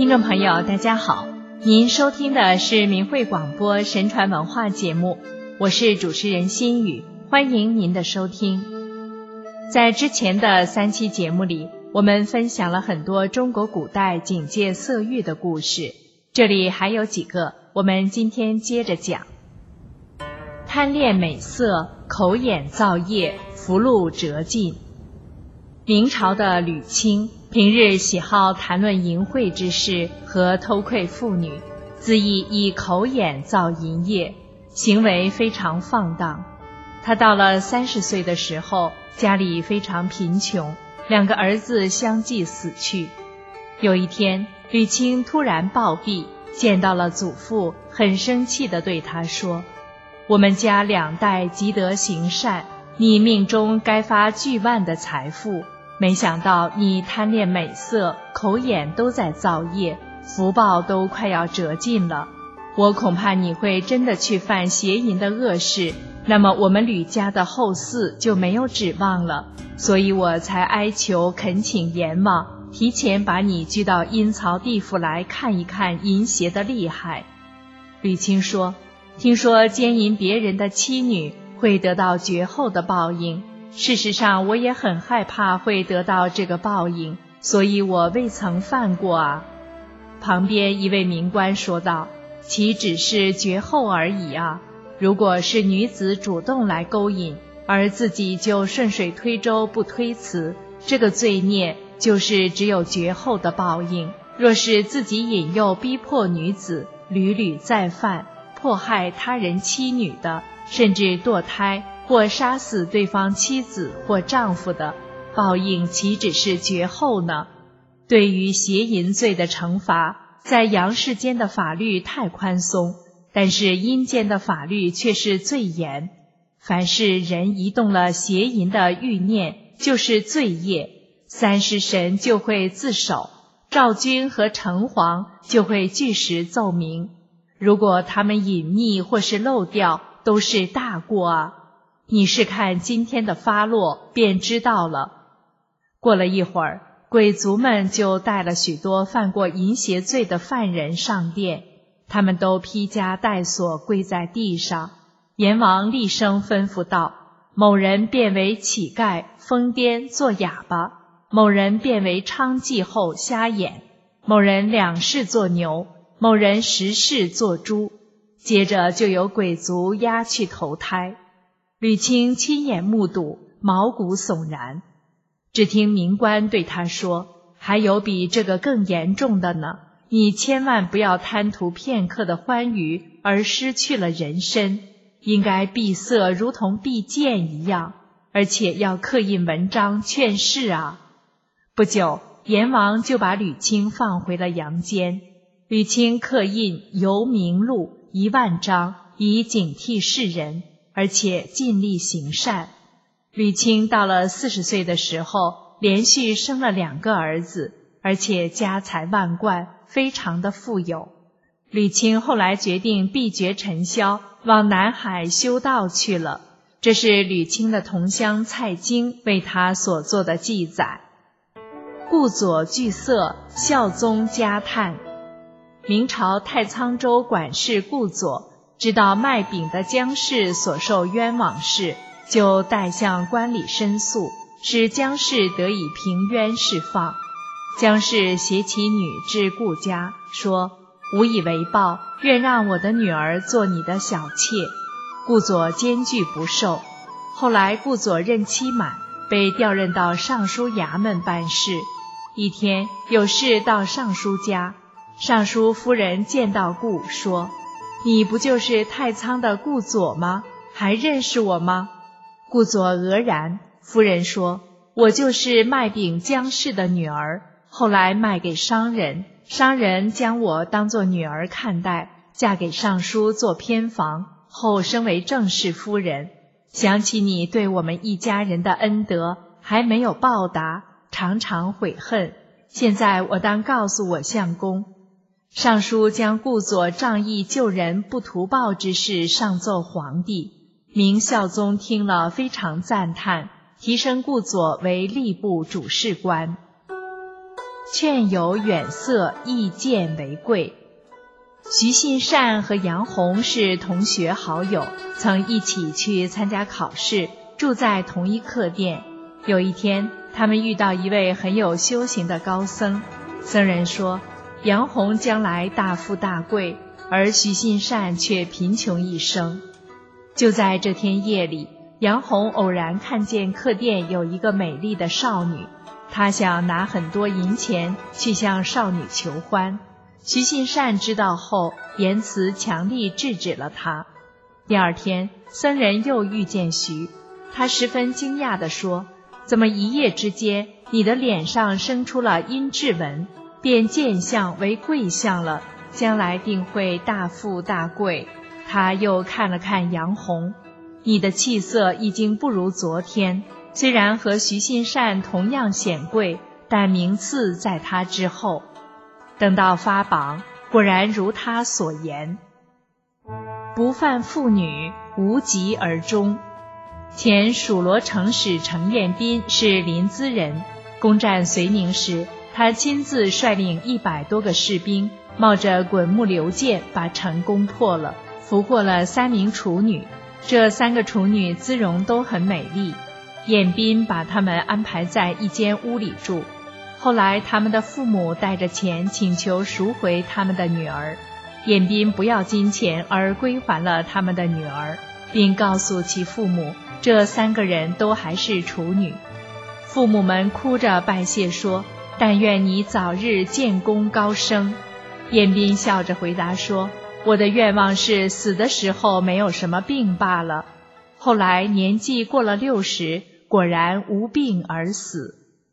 听众朋友大家好，您收听的是明慧广播神传文化节目，我是主持人心雨，欢迎您的收听。在之前的3期节目里，我们分享了很多中国古代警戒色欲的故事，这里还有几个，我们今天接着讲。贪恋美色，口眼造业，福禄折尽。明朝的吕清平日喜好谈论淫秽之事和偷窥妇女，恣意以口眼造淫业，行为非常放荡。他到了30岁的时候，家里非常贫穷，2个儿子相继死去。有一天，吕清突然暴毙，见到了祖父，很生气地对他说：我们家2代积德行善，你命中该发巨万的财富，没想到你贪恋美色，口眼都在造业，福报都快要折尽了。我恐怕你会真的去犯邪淫的恶事，那么我们吕家的后嗣就没有指望了，所以我才哀求恳请阎王提前把你拘到阴曹地府来看一看淫邪的厉害。吕清说：听说奸淫别人的妻女会得到绝后的报应，事实上我也很害怕会得到这个报应，所以我未曾犯过啊。旁边一位民官说道：其只是绝后而已啊，如果是女子主动来勾引，而自己就顺水推舟不推辞，这个罪孽就是只有绝后的报应。若是自己引诱逼迫女子，屡屡再犯，迫害他人妻女的，甚至堕胎或杀死对方妻子或丈夫的，报应岂止是绝后呢？对于邪淫罪的惩罚，在阳世间的法律太宽松，但是阴间的法律却是最严。凡是人一动了邪淫的欲念，就是罪业，3尸神就会自首，赵君和城隍就会据实奏明。如果他们隐匿或是漏掉，都是大过啊。你是看今天的发落便知道了。过了一会儿，鬼卒们就带了许多犯过淫邪罪的犯人上殿，他们都披枷带锁跪在地上。阎王厉声吩咐道：某人变为乞丐疯癫做哑巴，某人变为娼妓后瞎眼，某人2世做牛，某人10世做猪。接着就有鬼卒押去投胎。吕清亲眼目睹，毛骨悚然。只听民官对他说：还有比这个更严重的呢，你千万不要贪图片刻的欢愉而失去了人身，应该避色如同避剑一样，而且要刻印文章劝示啊。不久，阎王就把吕清放回了阳间。吕清刻印游明录10000章，以警惕世人，而且尽力行善。吕清到了40岁的时候，连续生了2个儿子，而且家财万贯，非常的富有。吕清后来决定避绝尘嚣，往南海修道去了。这是吕清的同乡蔡京为他所做的记载。顾左惧色，孝宗嘉叹。明朝太仓州管事顾左知道卖饼的姜氏所受冤枉事，就代向官里申诉，使姜氏得以平冤释放。姜氏携其女至顾家，说：无以为报，愿让我的女儿做你的小妾。顾左坚决不受。后来顾左任期满，被调任到尚书衙门办事。一天有事到尚书家，尚书夫人见到顾，说：你不就是太仓的顾左吗？还认识我吗？顾左愕然。夫人说：我就是卖饼姜氏的女儿，后来卖给商人，商人将我当作女儿看待，嫁给尚书做偏房，后升为正室夫人。想起你对我们一家人的恩德，还没有报答，常常悔恨。现在我当告诉我相公。尚书将顾左仗义救人不图报之事上奏皇帝。明孝宗听了非常赞叹，提升顾左为吏部主事官。 劝有远色，亦见为贵。徐信善和杨红是同学好友，曾一起去参加考试，住在同一客店。有一天，他们遇到一位很有修行的高僧。僧人说，杨红将来大富大贵，而徐信善却贫穷一生。就在这天夜里，杨红偶然看见客店有一个美丽的少女，他想拿很多银钱去向少女求欢。徐信善知道后，言辞强力制止了他。第二天，僧人又遇见徐，他十分惊讶地说，怎么一夜之间，你的脸上生出了阴鸷纹，便见相为贵相了，将来定会大富大贵。他又看了看杨红，你的气色已经不如昨天，虽然和徐信善同样显贵，但名次在他之后。等到发榜，果然如他所言，不犯妇女，无疾而终。前蜀罗城使程彦斌是临淄人，攻占绥宁时，他亲自率领100多个士兵，冒着滚木流箭把城攻破了，俘获了3名处女。这3个处女姿容都很美丽，彦斌把她们安排在一间屋里住。后来他们的父母带着钱请求赎回他们的女儿，彦斌不要金钱而归还了他们的女儿，并告诉其父母，这3个人都还是处女。父母们哭着拜谢说，但愿你早日建功高升。彦斌笑着回答说，我的愿望是死的时候没有什么病罢了。后来年纪过了60，果然无病而死。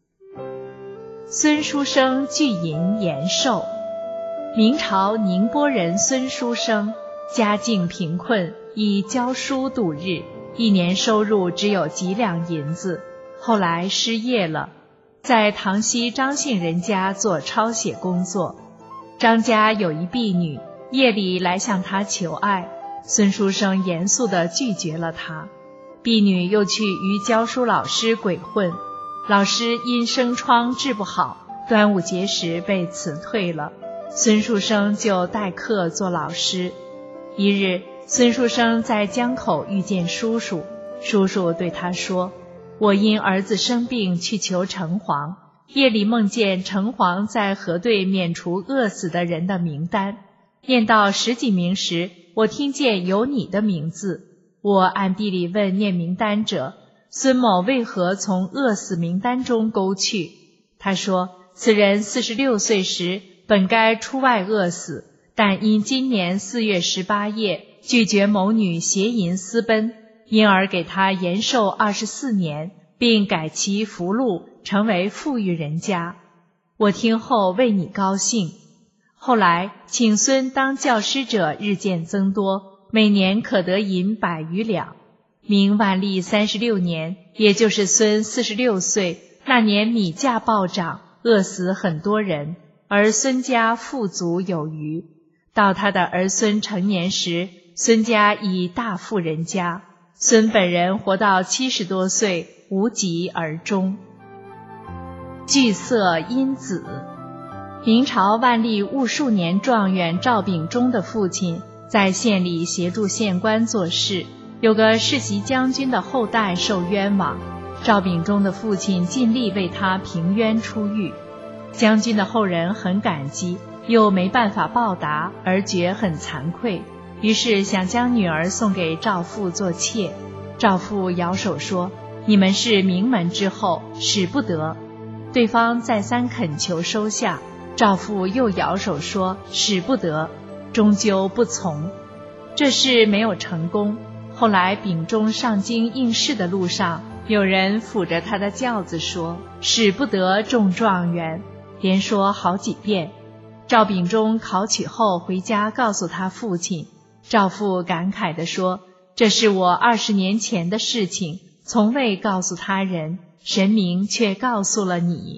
孙书生聚银延寿。明朝宁波人孙书生，家境贫困，以教书度日，一年收入只有几两银子。后来失业了，在唐西张姓人家做抄写工作。张家有一婢女，夜里来向他求爱，孙书生严肃地拒绝了他。婢女又去与教书老师鬼混，老师因生疮治不好，端午节时被辞退了。孙书生就代课做老师。一日，孙书生在江口遇见叔叔，叔叔对他说，我因儿子生病去求城隍，夜里梦见城隍在河对免除饿死的人的名单，念到10几名时，我听见有你的名字。我暗地里问念名单者，孙某为何从饿死名单中勾去？他说，此人46岁时本该出外饿死，但因今年4月18夜拒绝某女邪淫私奔，因而给他延寿24年，并改其福禄，成为富裕人家。我听后为你高兴。后来请孙当教师者日渐增多，每年可得银100余两。明万历36年，也就是孙46岁，那年米价暴涨，饿死很多人，而孙家富足有余。到他的儿孙成年时，孙家已大富人家。孙本人活到70多岁，无疾而终。聚色因子。明朝万历戊戌年状元赵秉忠的父亲在县里协助县官做事，有个世袭将军的后代受冤枉，赵秉忠的父亲尽力为他平冤出狱。将军的后人很感激，又没办法报答，而觉很惭愧，于是想将女儿送给赵父做妾。赵父摇手说，你们是名门之后，使不得。对方再三恳求收下，赵父又摇手说，使不得，终究不从。这事没有成功。后来秉忠上京应试的路上，有人抚着他的轿子说，使不得中状元，连说好几遍。赵秉忠考取后回家告诉他父亲，赵父感慨地说，这是我20年前的事情，从未告诉他人，神明却告诉了你。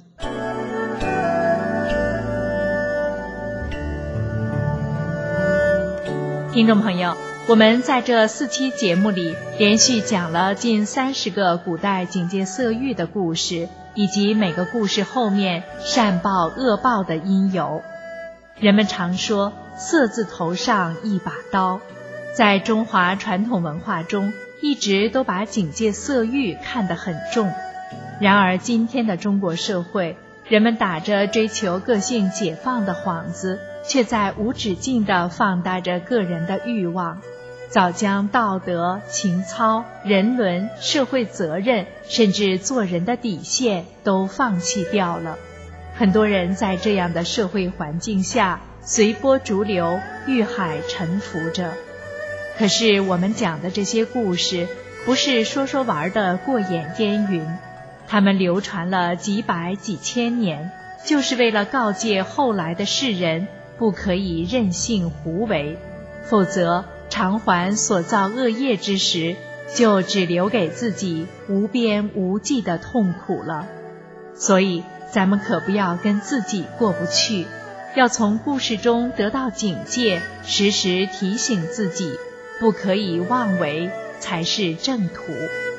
听众朋友，我们在这4期节目里连续讲了近30个古代警戒色欲的故事， 以及每个故事后面善报恶报的因由。人们常说色字头上一把刀，在中华传统文化中一直都把警戒色欲看得很重。然而今天的中国社会，人们打着追求个性解放的幌子，却在无止境地放大着个人的欲望，早将道德、情操、人伦、社会责任，甚至做人的底线都放弃掉了。很多人在这样的社会环境下随波逐流，欲海沉浮着。可是我们讲的这些故事，不是说说玩的过眼烟云，它们流传了几百几千年，就是为了告诫后来的世人，不可以任性胡为，否则偿还所造恶业之时，就只留给自己无边无际的痛苦了。所以咱们可不要跟自己过不去，要从故事中得到警戒，时时提醒自己，不可以妄为，才是正途。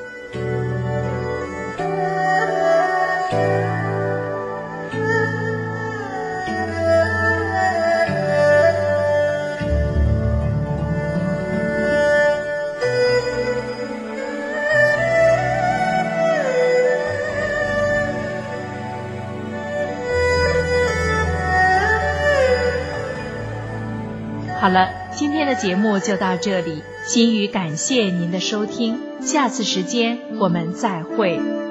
好了，今天的节目就到这里，心语感谢您的收听，下次时间我们再会。